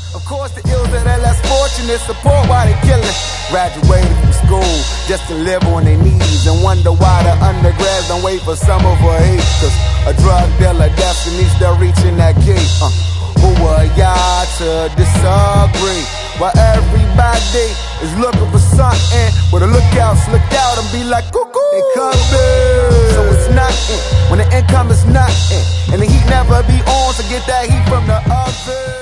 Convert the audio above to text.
Of course, the ills that are less fortunate support why they killing. Graduated from school just to live on their knees and wonder why the undergrads don't wait for summer for hate. Cause a drug dealer destiny still reaching that gate. Who are y'all to disagree? While everybody is looking for something, but the lookouts look out and be like, cuckoo, they coming. So it's nothing when the income is nothing, and the heat never be on, so get that heat from the oven.